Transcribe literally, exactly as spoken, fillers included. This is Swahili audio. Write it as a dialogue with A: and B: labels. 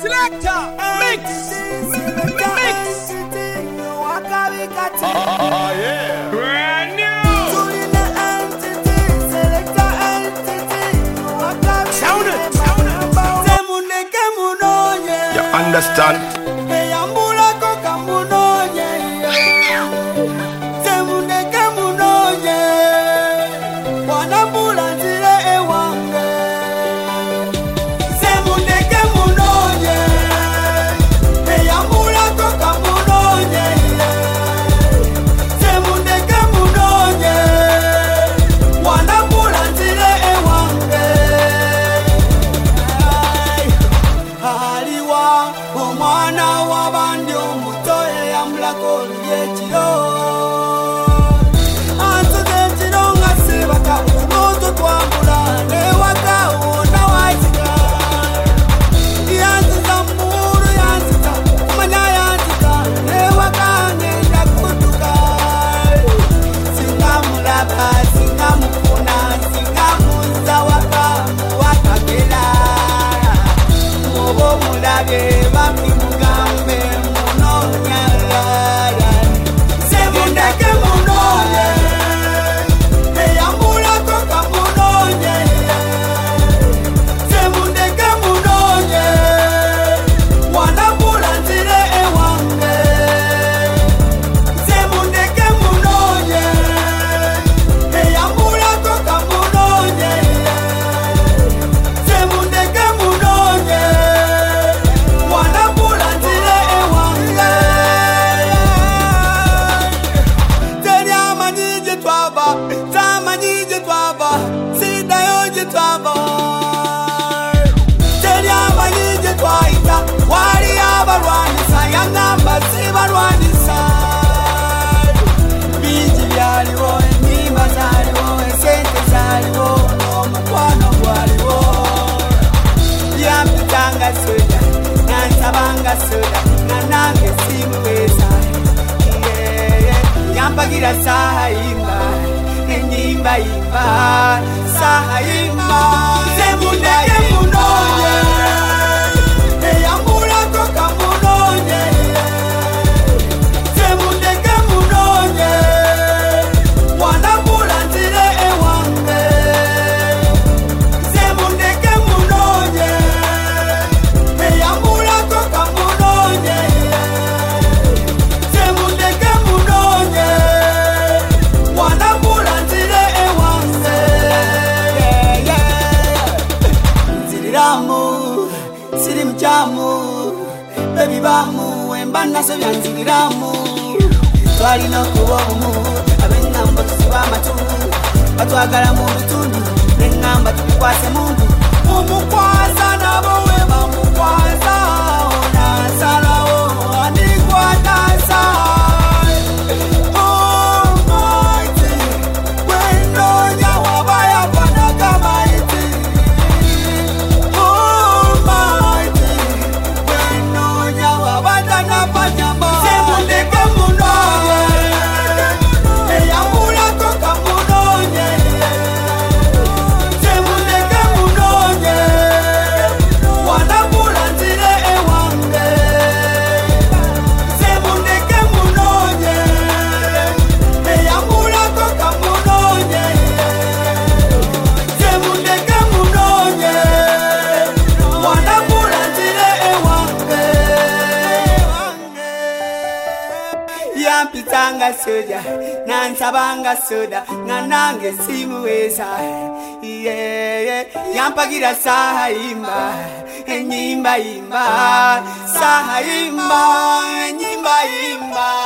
A: Selector, mix, mix. Oh yeah, brand new. Sound it, sound it. You understand?
B: Yampagira sahaimba, enyimba imba, sahaimba, zemundeke munonye, eyambula koka munonye, zemundeke munonye, wanambula nzile ewange, zemundeke munonye, eyambula koka munonye, zemundeke munonye. Jamu, baby bamu, embana se byanzigiramu. Twali no kubomu, abengamba tusibama tu. Batwagala mu bitundu, nengamba tukwase mungu. Mumukwaza nabo we bamukwaza, ona salawo anikwata sa. Yampitanga soda, nansabanga soda, nanange simuweza. Yeah, yeah. Yampagira sahaimba, enyimba imba, sahaimba, enyimba imba.